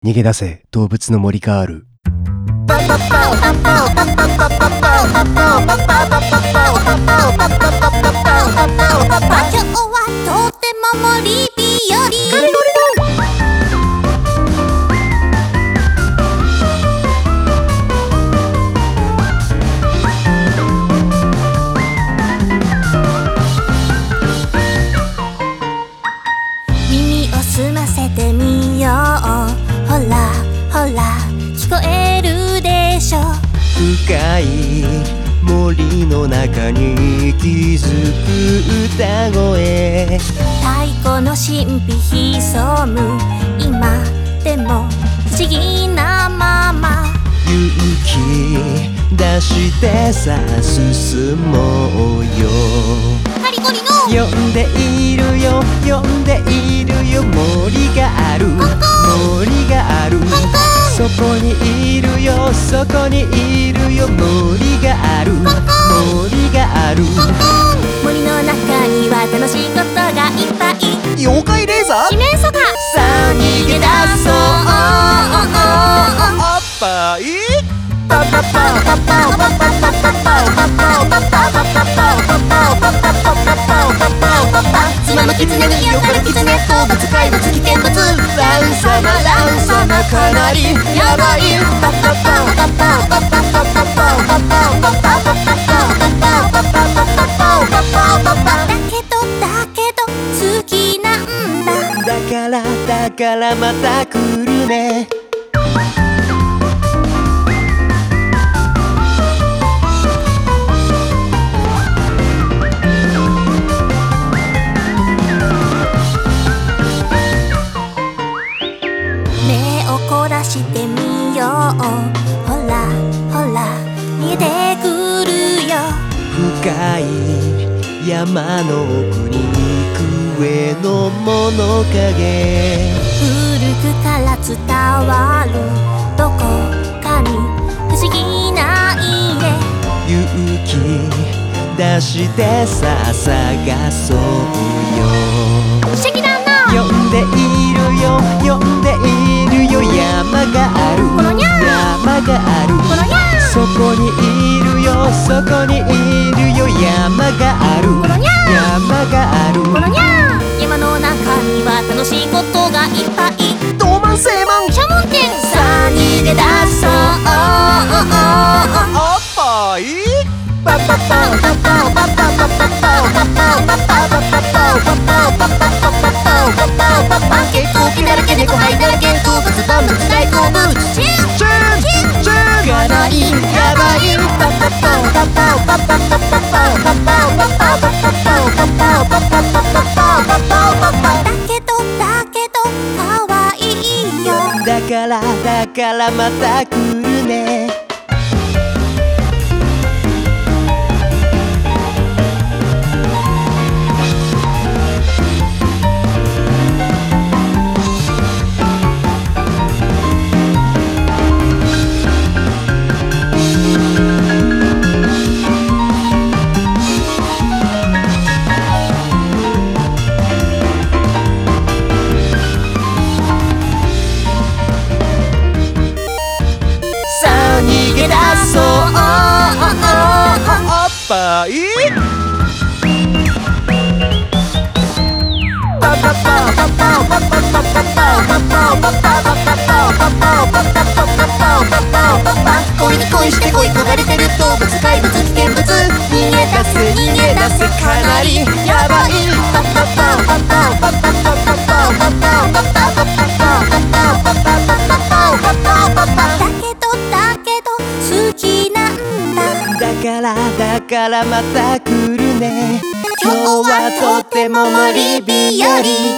逃げ出せ、動物の森がある。 今日はとても森日和。耳を澄ませてみよう。ほらほら聞こえるでしょ。 深い森の中に気づく歌声。 太鼓の神秘潜む今でも不思議なまま。 勇気出してさ進もうよ。 カリゴリの呼んでいるよ呼んでいるよ。森がある森がある。そこにいるよそこにいるよ。森がある森がある。 森の中には楽しいことがいっぱい。 妖怪レーザー四面楚歌。 さあ逃げ出そうおっぱい妻の狐によから狐動物怪物危険物。 ラン様かなりやばい。 だけど好きなんだ。 だからまた来るね。 目を凝らしてみよう。ほらほら見えてくるよ。 深い山の奥に上の物陰。 古くから伝わるどこかに不思議な家。 勇気出してさ探そうよ。 不思議だな。 呼んでいるよ呼んでいるよ。山があるこのにゃ山がある。 このにゃそこにいるよそこにいるよ。山があるこのにゃ山がある。 このにゃ山の中には楽しいことがいっぱい。 東満西満シャモンテン。さあ逃げ出そうおっぱい結構気だらけ猫灰だらけ動物動物大好物。チンチンチンかなりやばい。 だけどかわいいよ。 だからまた来るね。逃げ出そうおっぱい恋に恋して恋焦がれてる動物怪物危険物。逃げ出せかなりやばい。だけど好きなんだ。 だからまた来るね。今日はとても森日和。